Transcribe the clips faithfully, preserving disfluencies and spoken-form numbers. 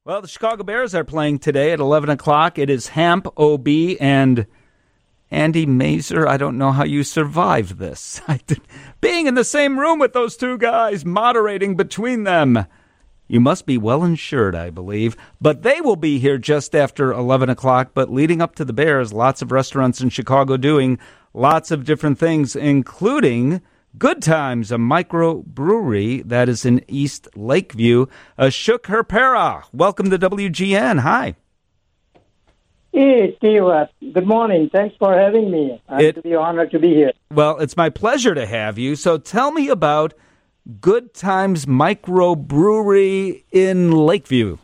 Well, the Chicago Bears are playing today at eleven o'clock. It is Hamp, O B, and Andy Mazer. I don't know how you survive this. Being in the same room with those two guys, moderating between them. You must be well insured, I believe. But they will be here just after eleven o'clock. But leading up to the Bears, lots of restaurants in Chicago doing lots of different things, including Good Times, a microbrewery that is in East Lakeview. Ashok Herpera, welcome to W G N. Hi. Hey, Steve. Uh, good morning. Thanks for having me. I'm it, to be honored to be here. Well, it's my pleasure to have you. So tell me about Good Times Microbrewery in Lakeview.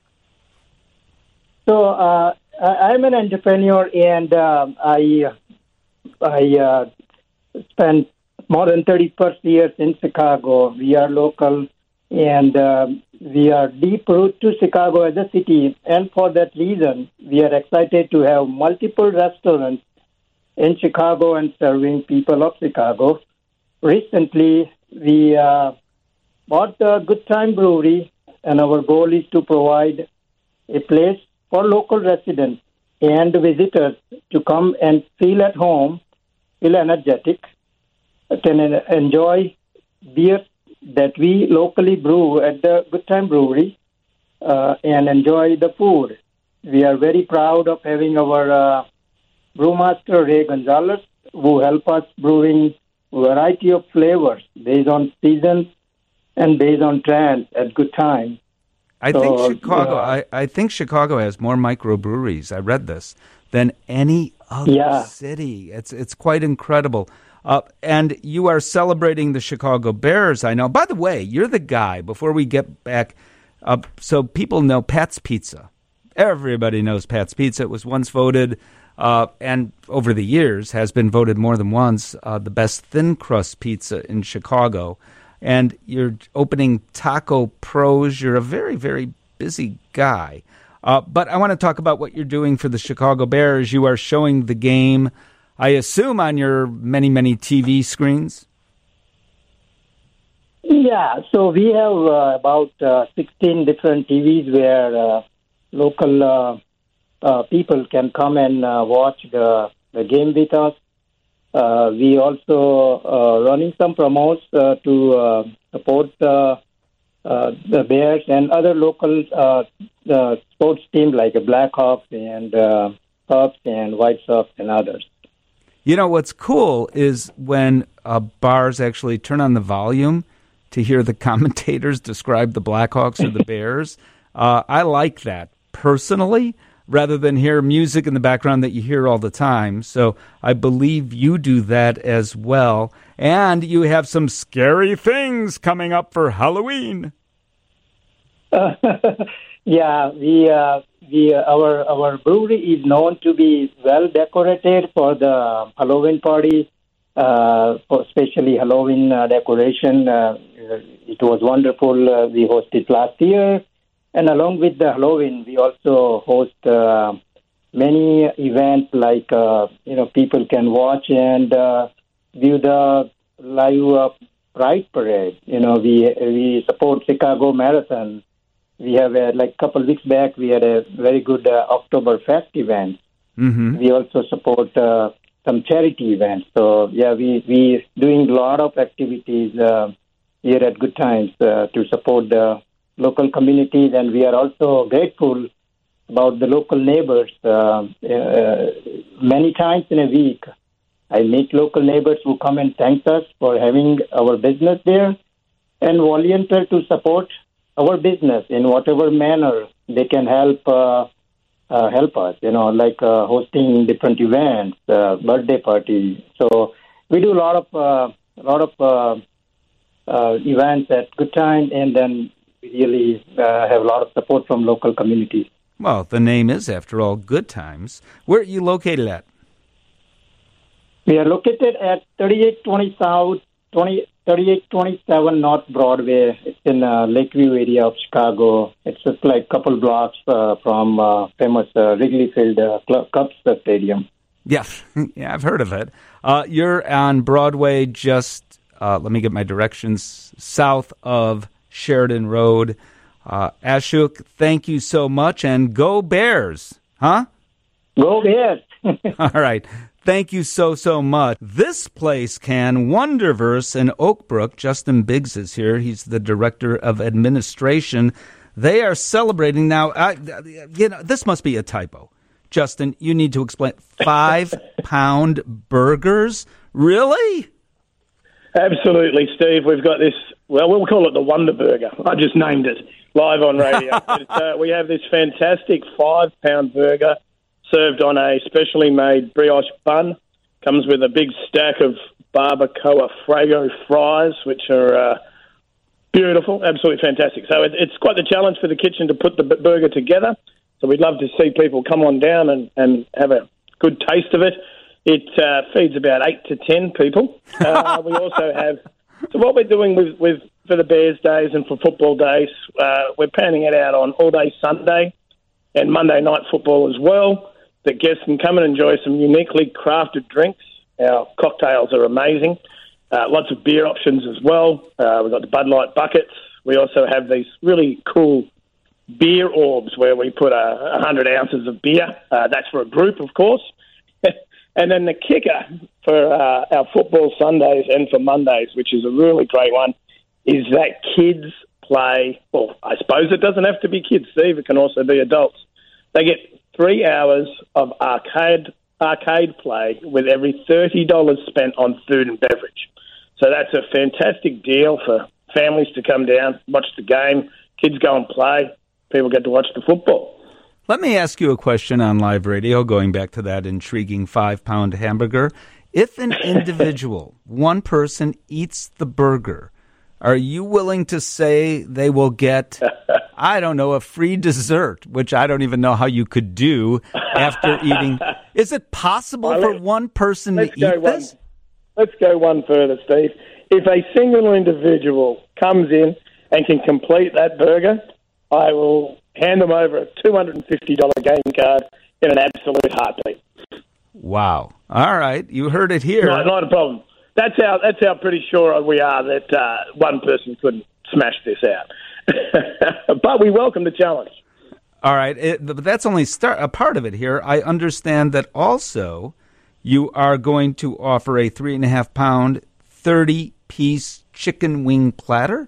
So uh, I'm an entrepreneur, and uh, I I uh, spent more than thirty plus years in Chicago. We are local, and uh, we are deep rooted to Chicago as a city. And for that reason, we are excited to have multiple restaurants in Chicago and serving people of Chicago. Recently, we uh, bought the Good Time Brewery, and our goal is to provide a place for local residents and visitors to come and feel at home, feel energetic, can enjoy beer that we locally brew at the Good Time Brewery, uh, and enjoy the food. We are very proud of having our uh, brewmaster, Ray Gonzalez, who help us brewing a variety of flavors based on seasons and based on trends at Good Time. I so, think Chicago. Uh, I, I think Chicago has more microbreweries. I read this than any other yeah. city. It's it's quite incredible. Uh, and you are celebrating the Chicago Bears, I know. By the way, you're the guy, before we get back, uh, so people know Pat's Pizza. Everybody knows Pat's Pizza. It was once voted, uh, and over the years has been voted more than once, uh, the best thin crust pizza in Chicago. And you're opening Taco Pros. You're a very, very busy guy. Uh, but I want to talk about what you're doing for the Chicago Bears. You are showing the game, I assume, on your many, many T V screens? Yeah, so we have uh, about uh, sixteen different T Vs where uh, local uh, uh, people can come and uh, watch the, the game with us. Uh, we also uh, running some promotes uh, to uh, support uh, uh, the Bears and other local uh, uh, sports teams like the Blackhawks and uh, Cubs and White Sox and others. You know, what's cool is when uh, bars actually turn on the volume to hear the commentators describe the Blackhawks or the Bears. Uh, I like that personally, rather than hear music in the background that you hear all the time. So I believe you do that as well. And you have some scary things coming up for Halloween. Uh, yeah, we uh, we uh, our our brewery is known to be well decorated for the Halloween party, uh, for especially Halloween uh, decoration. Uh, it was wonderful. Uh, we hosted last year, and along with the Halloween, we also host uh, many events like uh, you know people can watch and uh, view the live uh, Pride Parade. You know, we we support Chicago Marathon. We have, a, like a couple weeks back, we had a very good uh, Oktoberfest event. Mm-hmm. We also support uh, some charity events. So, yeah, we we doing a lot of activities uh, here at Good Times uh, to support the local communities. And we are also grateful about the local neighbors. Uh, uh, many times in a week, I meet local neighbors who come and thank us for having our business there and volunteer to support our business in whatever manner they can help uh, uh, help us, you know, like uh, hosting different events, uh, birthday parties. So we do a lot of uh, a lot of uh, uh, events at Good Time, and then we really uh, have a lot of support from local communities. Well, the name is, after all, Good Times. Where are you located at? We are located at thirty-eight twenty South, thirty-eight twenty-seven North Broadway. It's in uh, Lakeview area of Chicago. It's just like a couple blocks uh, from uh, famous uh, Wrigley Field uh, Club, Cubs Stadium. Yeah, yeah, I've heard of it. Uh, you're on Broadway, just, uh, let me get my directions, south of Sheridan Road. Uh, Ashok, thank you so much, and go Bears, huh? Go Bears. All right. Thank you so, so much. This place can, Wonderverse in Oakbrook. Justin Biggs is here. He's the Director of Administration. They are celebrating now. I, you know, this must be a typo. Justin, you need to explain. Five-pound burgers? Really? Absolutely, Steve. We've got this, well, we'll call it the Wonder Burger. I just named it live on radio. But, uh, we have this fantastic five-pound burger served on a specially made brioche bun. Comes with a big stack of barbacoa Fuego fries, which are uh, beautiful, absolutely fantastic. So it, it's quite the challenge for the kitchen to put the b- burger together. So we'd love to see people come on down and, and have a good taste of it. It uh, feeds about eight to ten people. Uh, we also have, so what we're doing with, with for the Bears days and for football days, uh, we're panning it out on all day Sunday and Monday night football as well. The guests can come and enjoy some uniquely crafted drinks. Our cocktails are amazing. Uh, lots of beer options as well. Uh, we've got the Bud Light buckets. We also have these really cool beer orbs where we put a, one hundred ounces of beer. Uh, that's for a group, of course. And then the kicker for uh, our football Sundays and for Mondays, which is a really great one, is that kids play, well, I suppose it doesn't have to be kids, Steve. It can also be adults. They get three hours of arcade arcade play with every thirty dollars spent on food and beverage. So that's a fantastic deal for families to come down, watch the game, kids go and play, people get to watch the football. Let me ask you a question on live radio, going back to that intriguing five-pound hamburger. If an individual, one person, eats the burger, are you willing to say they will get, I don't know, a free dessert, which I don't even know how you could do after eating? Is it possible well, for one person to eat this? One, let's go one further, Steve. If a single individual comes in and can complete that burger, I will hand them over a two hundred fifty dollars game card in an absolute heartbeat. Wow. All right. You heard it here. No, not a problem. That's how that's how pretty sure we are that uh, one person couldn't smash this out. But we welcome the challenge. All right. It, but that's only start, a part of it here. I understand that also you are going to offer a three and a half pound, thirty-piece chicken wing platter?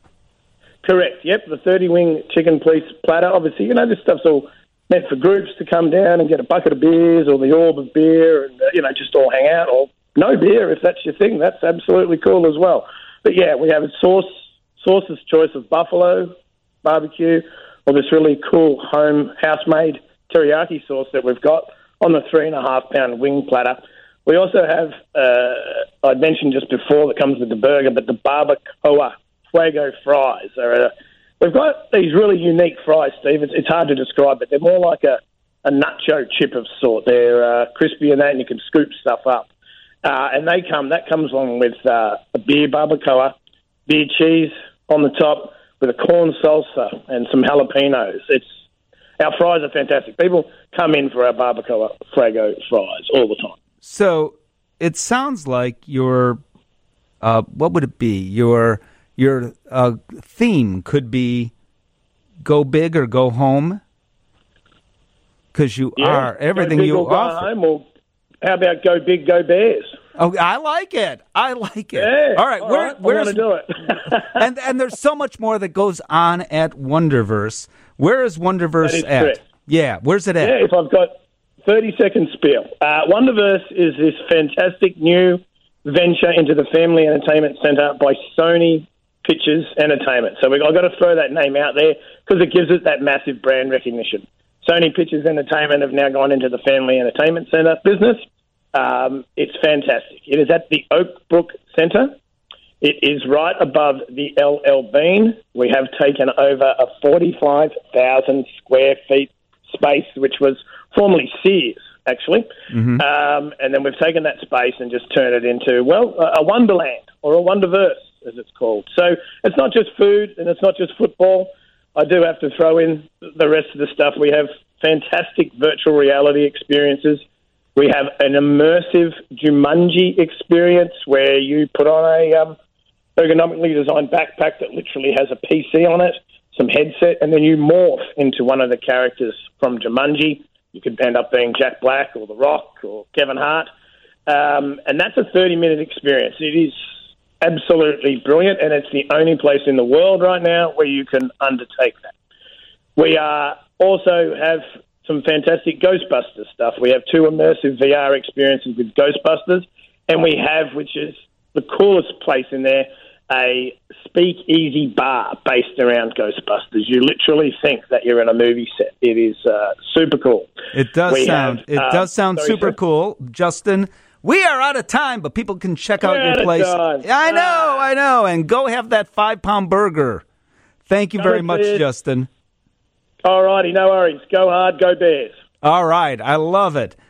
Correct, yep, the thirty-wing chicken piece platter. Obviously, you know, this stuff's all meant for groups to come down and get a bucket of beers or the orb of beer and, uh, you know, just all hang out. Or no beer, if that's your thing, that's absolutely cool as well. But, yeah, we have a sauce, sauce's choice of buffalo, barbecue, or this really cool home house-made teriyaki sauce that we've got on the three-and-a-half-pound wing platter. We also have, uh, I mentioned just before, that comes with the burger, but the barbacoa Fuego fries. Are a, we've got these really unique fries, Steve. It's, it's hard to describe, but they're more like a, a nacho chip of sort. They're uh, crispy and that, and you can scoop stuff up. Uh, and they come. That comes along with uh, a beer barbacoa, beer cheese on the top with a corn salsa and some jalapenos. It's our fries are fantastic. People come in for our barbacoa Fuego fries all the time. So it sounds like your uh, what would it be? Your Your uh, theme could be go big or go home, because you yeah, are everything go big you or go offer. Home, or how about go big, go Bears? Oh, I like it. I like it. Yeah. All right, all where, right. where's I want to do it? and and there's so much more that goes on at Wonderverse. Where is Wonderverse that is at? correct. Yeah, where's it at? Yeah, if I've got thirty second spiel. Uh, Wonderverse is this fantastic new venture into the Family Entertainment Centre by Sony Pictures Entertainment. So we, I've got to throw that name out there because it gives it that massive brand recognition. Sony Pictures Entertainment have now gone into the Family Entertainment Centre business. Um, it's fantastic. It is at the Oakbrook Centre. It is right above the L L Bean. We have taken over a forty-five thousand square feet space, which was formerly Sears, actually. Mm-hmm. Um, and then we've taken that space and just turned it into, well, a, a Wonderland or a Wonderverse, as it's called. So it's not just food and it's not just football. I do have to throw in the rest of the stuff. We have fantastic virtual reality experiences. We have an immersive Jumanji experience where you put on a um, ergonomically designed backpack that literally has a P C on it. some headset, and then you morph into one of the characters from Jumanji. You could end up being Jack Black or The Rock or Kevin Hart. Um, and that's a thirty-minute experience. It is absolutely brilliant, and it's the only place in the world right now where you can undertake that. We are also have some fantastic Ghostbusters stuff. We have two immersive V R experiences with Ghostbusters, and we have, which is the coolest place in there, a speakeasy bar based around Ghostbusters. You literally think that you're in a movie set. It is uh, super cool. It does we sound. Have, it uh, does sound sorry, super sir? cool, Justin. We are out of time, but people can check out We're your out of place. time. I know, Ah. I know, and go have that five pound burger. Thank you Come very and much, see us. Justin. All righty, no worries. Go hard, go Bears. All right, I love it.